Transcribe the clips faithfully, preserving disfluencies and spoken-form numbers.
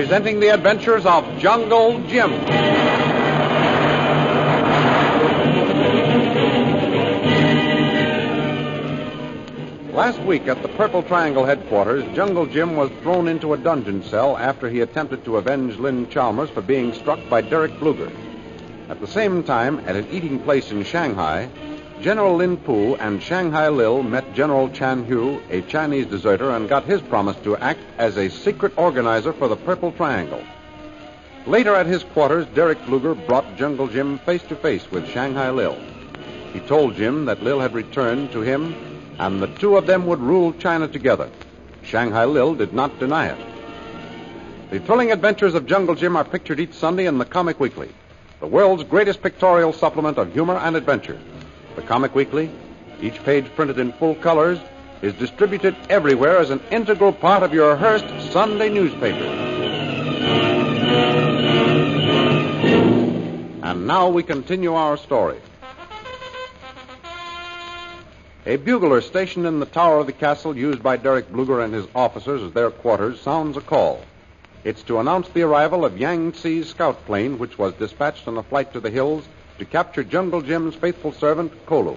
presenting the adventures of Jungle Jim. Last week at the Purple Triangle headquarters, Jungle Jim was thrown into a dungeon cell after he attempted to avenge Lynn Chalmers for being struck by Derek Bluger. At the same time, at an eating place in Shanghai, General Lin Pu and Shanghai Lil met General Chan Hu, a Chinese deserter, and got his promise to act as a secret organizer for the Purple Triangle. Later at his quarters, Derek Bluger brought Jungle Jim face to face with Shanghai Lil. He told Jim that Lil had returned to him and the two of them would rule China together. Shanghai Lil did not deny it. The thrilling adventures of Jungle Jim are pictured each Sunday in the Comic Weekly, the world's greatest pictorial supplement of humor and adventure. The Comic Weekly, each page printed in full colors, is distributed everywhere as an integral part of your Hearst Sunday newspaper. And now we continue our story. A bugler stationed in the tower of the castle used by Derek Bluger and his officers as their quarters sounds a call. It's to announce the arrival of Yang Tsi's scout plane, which was dispatched on a flight to the hills to capture Jungle Jim's faithful servant, Kolu.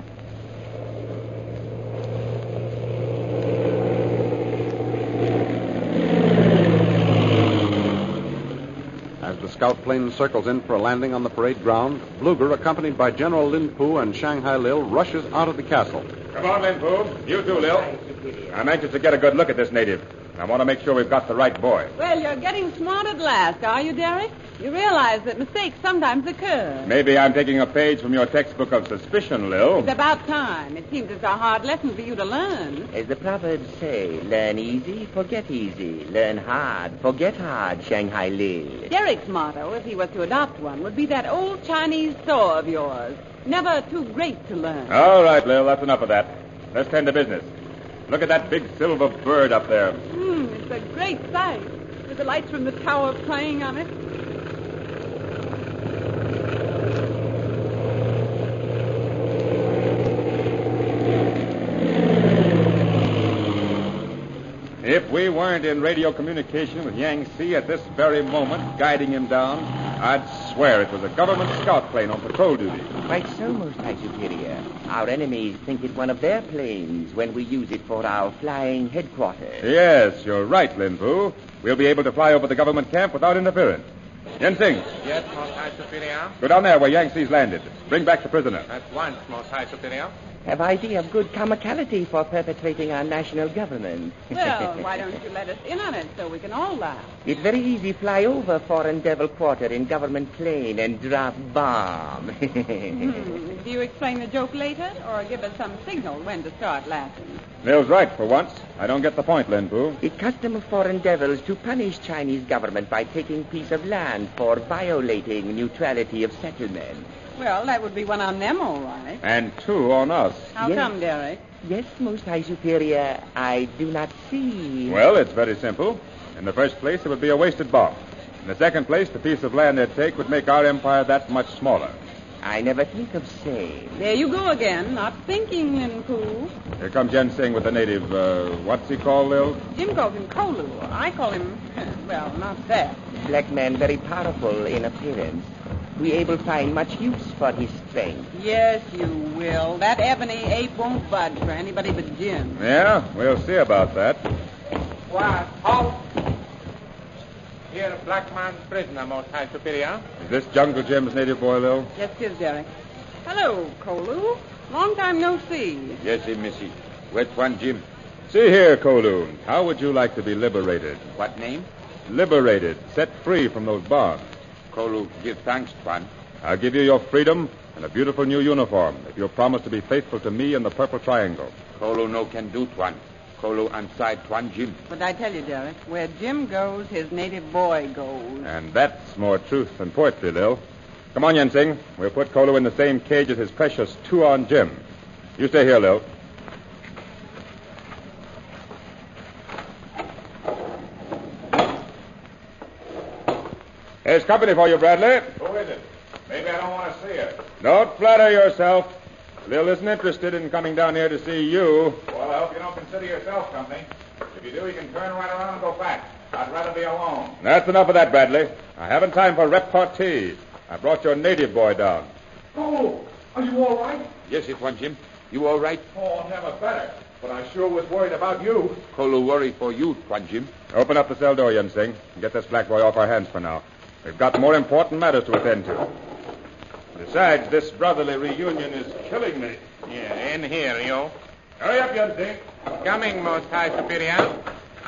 As the scout plane circles in for a landing on the parade ground, Bluger, accompanied by General Lin Pu and Shanghai Lil, rushes out of the castle. Come on, Lin Pu. You too, Lil. I'm anxious to get a good look at this native. I want to make sure we've got the right boy. Well, you're getting smart at last, are you, Derek? You realize that mistakes sometimes occur. Maybe I'm taking a page from your textbook of suspicion, Lil. It's about time. It seems it's a hard lesson for you to learn. As the proverbs say, learn easy, forget easy. Learn hard, forget hard, Shanghai Lil. Derek's motto, if he was to adopt one, would be that old Chinese saw of yours. Never too great to learn. All right, Lil, that's enough of that. Let's tend to business. Look at that big silver bird up there. Hmm, it's a great sight, with the lights from the tower playing on it. If we weren't in radio communication with Yang Tsi at this very moment, guiding him down, I'd swear it was a government scout plane on patrol duty. Quite so, Most High Superior. Our enemies think it one of their planes when we use it for our flying headquarters. Yes, you're right, Lin Pu. We'll be able to fly over the government camp without interference. Yensing. Yes, Most High Superior. Go down there where Yang Tsi's landed. Bring back the prisoner. At once, Most High Superior. Have idea of good comicality for perpetrating our national government. Well, why don't you let us in on it so we can all laugh? It's very easy fly over foreign devil quarter in government plane and drop bomb. hmm. Do you explain the joke later or give us some signal when to start laughing? Lil's right for once. I don't get the point, Lin Pu. It's custom of foreign devils to punish Chinese government by taking piece of land for violating neutrality of settlement. Well, that would be one on them, all right. And two on us. How Yes. come, Derek? Yes, Most High Superior, I do not see. Well, it's very simple. In the first place, it would be a wasted bomb. In the second place, the piece of land they'd take would make our empire that much smaller. I never think of saying. There you go again, not thinking, Lin Pu. Here comes Yensing with the native, uh, what's he called, Lil? Jim calls him Kolu. I call him, well, not that. Black man very powerful in appearance. We able find much use for his strength. Yes, you will. That ebony ape won't budge for anybody but Jim. Yeah, we'll see about that. Quiet. Halt. Here, black man's prisoner, Most High Superior. Is this Jungle Jim's native boy, Lil? Yes, it is, Derek. Hello, Kolu. Long time no see. Yes, eh, Missy. Where's one Jim? See here, Kolu. How would you like to be liberated? What name? Liberated, set free from those bonds. Kolu, give thanks, Tuan. I'll give you your freedom and a beautiful new uniform if you'll promise to be faithful to me and the Purple Triangle. Kolu no can do, Tuan. Kolu inside Tuan Jim. But I tell you, Derek, where Jim goes, his native boy goes. And that's more truth than poetry, Lil. Come on, Yensing. We'll put Kolu in the same cage as his precious two-on Jim. You stay here, Lil. There's company for you, Bradley. Who is it? Maybe I don't want to see her. Don't flatter yourself. Lil isn't interested in coming down here to see you. Well, I hope you don't consider yourself company. If you do, you can turn right around and go back. I'd rather be alone. That's enough of that, Bradley. I haven't time for repartee. I brought your native boy down. Oh, are you all right? Yes, it one, Jim. You all right? Oh, never better. But I sure was worried about you. Kolo worry for you, Twan Jim. Open up the cell door, Yen Sing, and get this black boy off our hands for now. We've got more important matters to attend to. Besides, this brotherly reunion is killing me. Yeah, in here, you. Hurry up, Yen Sing. Coming, Most High Superior.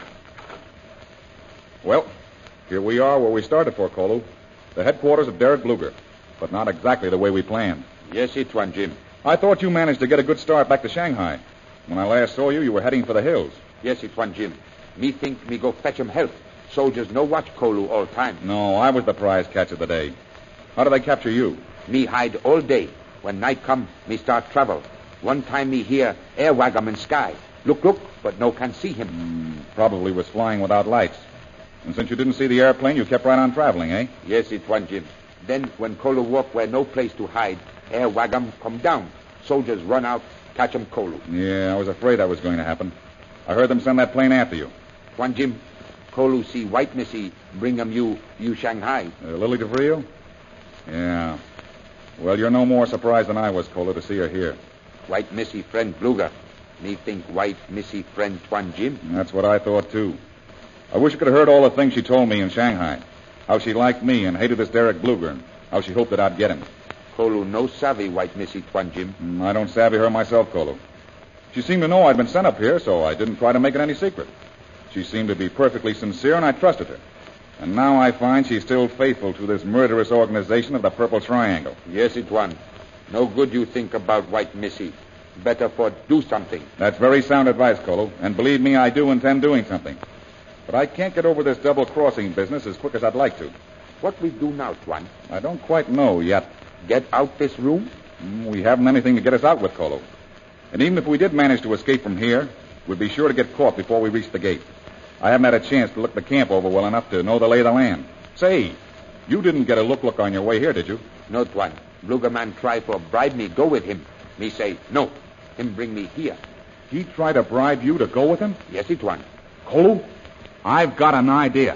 Well, here we are where we started for, Kolo. The headquarters of Derek Bluger, but not exactly the way we planned. Yes, it one, Jim. I thought you managed to get a good start back to Shanghai. When I last saw you, you were heading for the hills. Yes, it one, Jim. Me think me go fetch him help. Soldiers no watch Kolo all time. No, I was the prize catch of the day. How did they capture you? Me hide all day. When night come, me start travel. One time me hear air wagam in sky. Look, look, but no can see him. Mm, probably was flying without lights. And since you didn't see the airplane, you kept right on traveling, eh? Yes, it one, Jim. Then when Kolo walk where no place to hide, air wagam come down. Soldiers run out, catch him Kolo. Yeah, I was afraid that was going to happen. I heard them send that plane after you. One, Jim. Kolo see white missy, bring him you, you Shanghai. Uh, Lily DeVrio? Yeah. Well, you're no more surprised than I was, Kolo, to see her here. White missy friend Bluger. Me think white missy friend Twan Jim. That's what I thought, too. I wish you could have heard all the things she told me in Shanghai. How she liked me and hated this Derek Bluger, and how she hoped that I'd get him. Kolo no savvy white missy Twan Jim. Mm, I don't savvy her myself, Kolo. She seemed to know I'd been sent up here, so I didn't try to make it any secret. She seemed to be perfectly sincere, and I trusted her. And now I find she's still faithful to this murderous organization of the Purple Triangle. Yes, it one. No good you think about white missy. Better for do something. That's very sound advice, Kolo. And believe me, I do intend doing something. But I can't get over this double-crossing business as quick as I'd like to. What we do now, Twan? I don't quite know yet. Get out this room? Mm, We haven't anything to get us out with, Kolo. And even if we did manage to escape from here, we'd be sure to get caught before we reach the gate. I haven't had a chance to look the camp over well enough to know the lay of the land. Say, you didn't get a look-look on your way here, did you? No, Twan. Bluger man try for bribe me go with him. Me say, no. Him bring me here. He tried to bribe you to go with him? Yes, it one. Kolo, I've got an idea.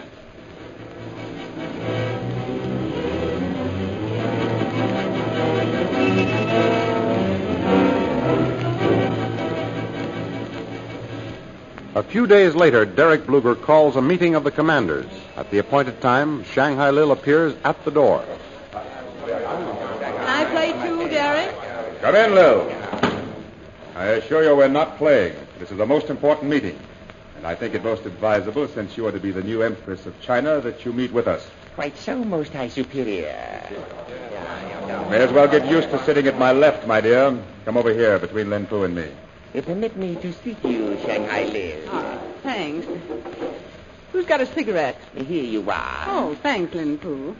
A few days later, Derek Bluger calls a meeting of the commanders. At the appointed time, Shanghai Lil appears at the door. Can I play too, Derek? Come in, Lil. I assure you we're not playing. This is a most important meeting. And I think it most advisable, since you are to be the new Empress of China, that you meet with us. Quite so, Most High Superior. May as well get used to sitting at my left, my dear. Come over here between Lin Fu and me. You permit me to speak to you, Shanghai Lil. Ah, thanks. Who's got a cigarette? Here you are. Oh, thanks, Lin Poo.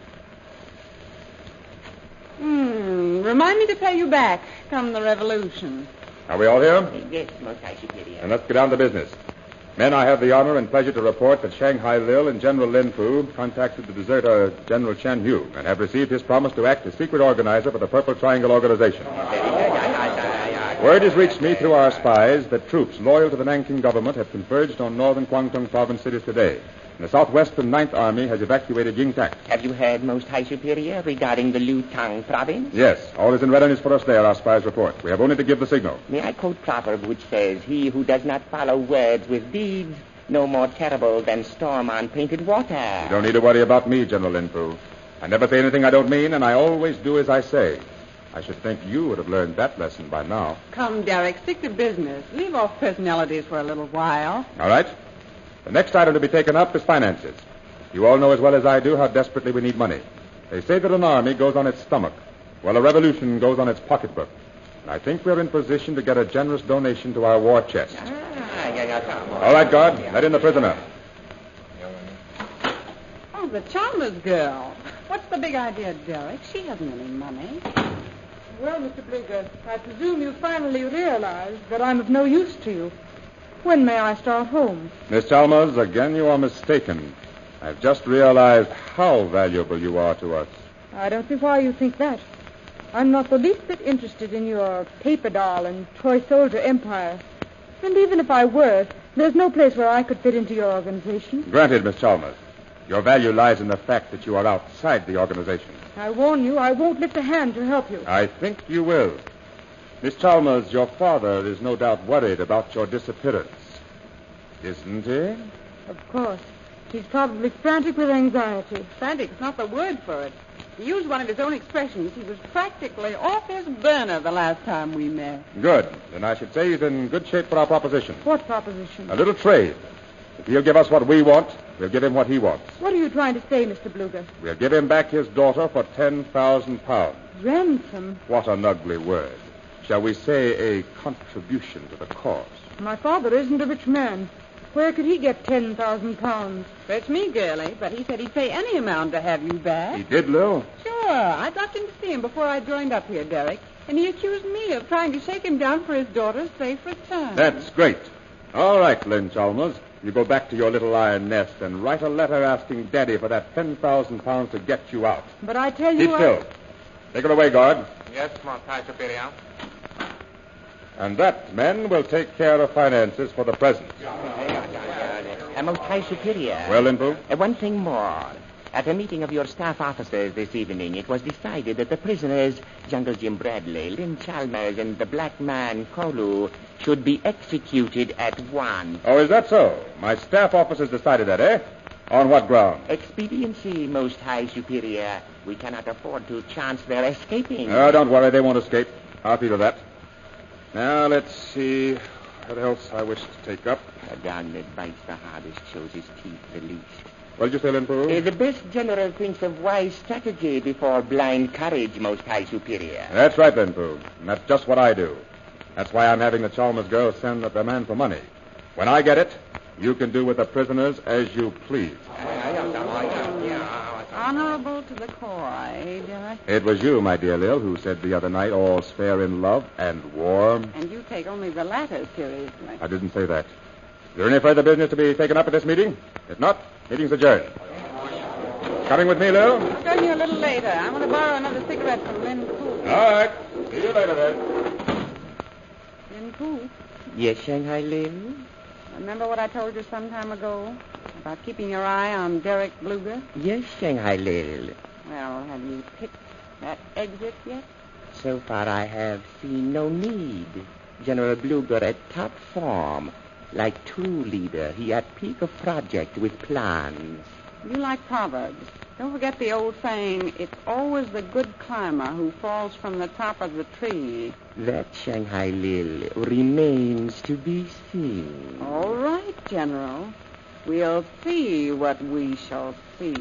Hmm, remind me to pay you back come the revolution. Are we all here? Yes, Most High Superior. And let's get down to business. Men, I have the honor and pleasure to report that Shanghai Lil and General Lin Fu contacted the deserter General Chen Yu and have received his promise to act as secret organizer for the Purple Triangle Organization. Very good. I, I, I, I, Word has reached me through our spies that troops loyal to the Nanking government have converged on northern Guangdong province cities today. And the southwestern Ninth Army has evacuated Yingtak. Have you heard, Most High Superior, regarding the Lutang province? Yes, all is in readiness for us there, our spies report. We have only to give the signal. May I quote proverb which says, he who does not follow words with deeds, no more terrible than storm on painted water. You don't need to worry about me, General Lin Fu. I never say anything I don't mean, and I always do as I say. I should think you would have learned that lesson by now. Come, Derek, stick to business. Leave off personalities for a little while. All right? The next item to be taken up is finances. You all know as well as I do how desperately we need money. They say that an army goes on its stomach, while a revolution goes on its pocketbook. And I think we're in position to get a generous donation to our war chest. Ah, yeah, yeah. All right, guard. Let in the prisoner. Oh, the Chalmers girl. What's the big idea, Derek? She hasn't any money. Well, Mister Bluger, I presume you finally realize that I'm of no use to you. When may I start home? Miss Chalmers, again you are mistaken. I've just realized how valuable you are to us. I don't see why you think that. I'm not the least bit interested in your paper doll and toy soldier empire. And even if I were, There's no place where I could fit into your organization. Granted, Miss Chalmers. Your value lies in the fact that you are outside the organization. I warn you, I won't lift a hand to help you. I think you will. Miss Chalmers, your father is no doubt worried about your disappearance. Isn't he? Of course. He's probably frantic with anxiety. Frantic's not the word for it. To use one of his own expressions, he was practically off his burner the last time we met. Good. Then I should say he's in good shape for our proposition. What proposition? A little trade. If he'll give us what we want, we'll give him what he wants. What are you trying to say, Mister Bluger? We'll give him back his daughter for ten thousand pounds. Ransom? What an ugly word. Shall we say a contribution to the cause? My father isn't a rich man. Where could he get ten thousand pounds? Search me, girlie, but he said he'd pay any amount to have you back. He did, Lil? Sure. I dropped in to see him before I joined up here, Derek, and he accused me of trying to shake him down for his daughter's safe return. That's great. All right, Lynn Chalmers. You go back to your little iron nest and write a letter asking Daddy for that ten thousand pounds to get you out. But I tell you... Keep still. Take it away, guard. Yes, Mon High Superior. And that, men, will take care of finances for the present. Uh, Most High Superior. Well, Linville? Uh, one thing more. At a meeting of your staff officers this evening, it was decided that the prisoners, Jungle Jim Bradley, Lynn Chalmers, and the black man, Kolu, should be executed at once. Oh, is that so? My staff officers decided that, eh? On what ground? Expediency, Most High Superior. We cannot afford to chance their escaping. Oh, don't worry. They won't escape. I'll see to that. Now, let's see what else I wish to take up. The dog that bites the hardest shows his teeth the least. What did you say, Lin Peru? Uh, the best general thinks of wise strategy before blind courage, Most High Superior. That's right, Lin Peru. And that's just what I do. That's why I'm having the Chalmers girls send up their man for money. When I get it, you can do with the prisoners as you please. Honorable to the core, eh, Derek? It was you, my dear Lil, who said the other night all's fair in love and warm. And you take only the latter seriously. I didn't say that. Is there any further business to be taken up at this meeting? If not, meeting's adjourned. Coming with me, Lil? I'll join you a little later. I want to borrow another cigarette from Lin Poo. All right. See you later, then. Lin Poo, Yes, Shanghai Lin? remember what I told you some time ago about keeping your eye on Derek Bluger? Yes, Shanghai Lil. Well, have you picked that exit yet? So far I have seen no need. General Bluger at top form. Like true leader, he at peak of project with plans. You like proverbs. Don't forget the old saying, it's always the good climber who falls from the top of the tree. That, Shanghai Lil, remains to be seen. All right, General. We'll see what we shall see.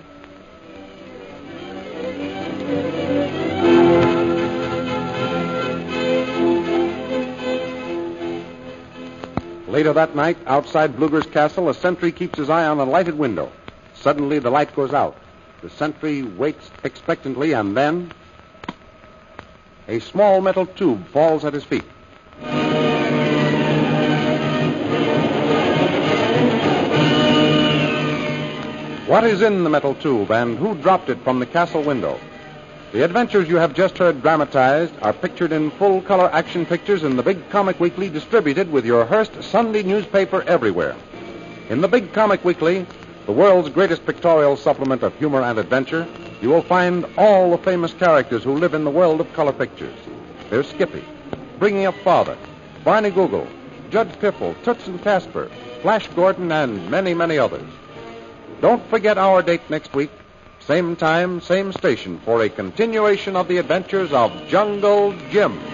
Later that night, outside Bluger's castle, a sentry keeps his eye on a lighted window. Suddenly, the light goes out. The sentry waits expectantly, and then a small metal tube falls at his feet. What is in the metal tube, and who dropped it from the castle window? The adventures you have just heard dramatized are pictured in full-color action pictures in the Big Comic Weekly, distributed with your Hearst Sunday newspaper everywhere. In the Big Comic Weekly, the world's greatest pictorial supplement of humor and adventure, you will find all the famous characters who live in the world of color pictures. There's Skippy, Bringing Up Father, Barney Google, Judge Piffle, Toots and Casper, Flash Gordon, and many, many others. Don't forget our date next week. Same time, same station, for a continuation of the adventures of Jungle Jim.